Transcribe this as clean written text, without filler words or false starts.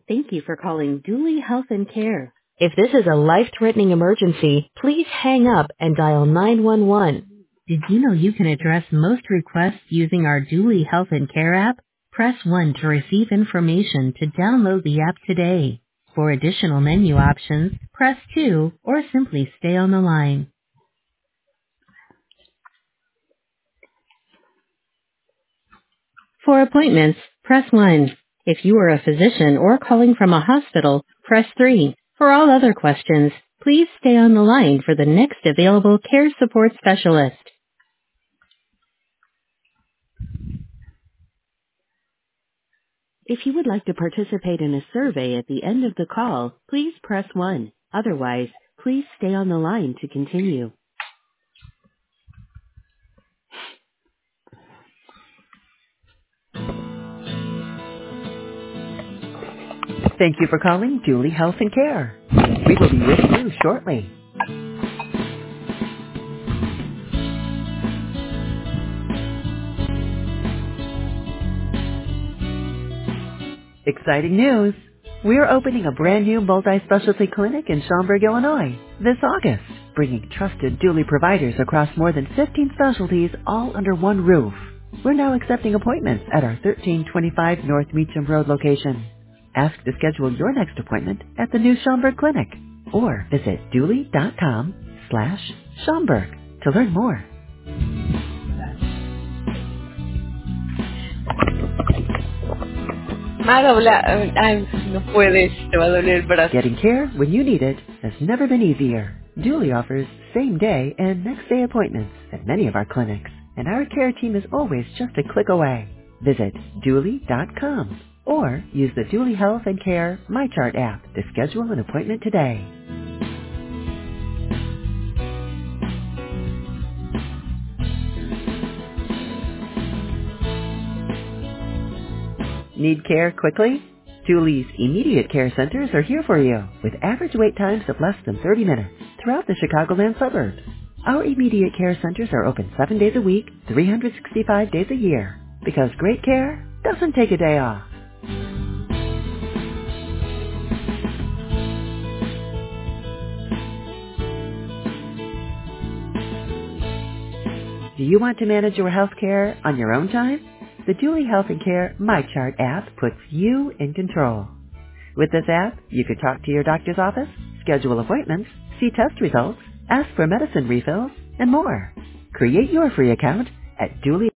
Thank you for calling Dooley Health and Care. If this is a life-threatening emergency, please hang up and dial 911. Did you know you can address most requests using our Dooley Health and Care app? Press 1 to receive information to download the app today. For additional menu options, press 2 or simply stay on the line. For appointments, press 1. If you are a physician or calling from a hospital, press 3. For all other questions, please stay on the line for the next available care support specialist. If you would like to participate in a survey at the end of the call, please press 1. Otherwise, please stay on the line to continue. Thank you for calling Dooley Health and Care. We will be with you shortly. Exciting news! We're opening a brand new multi-specialty clinic in Schaumburg, Illinois this August, bringing trusted Dooley providers across more than 15 specialties all under one roof. We're now accepting appointments at our 1325 North Meacham Road location. Ask to schedule your next appointment at the new Schaumburg Clinic or visit dooley.com/Schaumburg to learn more. Me va a doblar. Ay, no puedes, te va a doler el brazo. Getting care when you need it has never been easier. Dooley offers same-day and next-day appointments at many of our clinics, and our care team is always just a click away. Visit dooley.com or use the Dooley Health and Care MyChart app to schedule an appointment today. Need care quickly? Dooley's immediate care centers are here for you with average wait times of less than 30 minutes throughout the Chicagoland suburbs. Our immediate care centers are open 7 days a week, 365 days a year, because great care doesn't take a day off. Do you want to manage your health care on your own time? The Dooley Health and Care MyChart app puts you in control. With this app, you can talk to your doctor's office, schedule appointments, see test results, ask for medicine refills, and more. Create your free account at Dooley.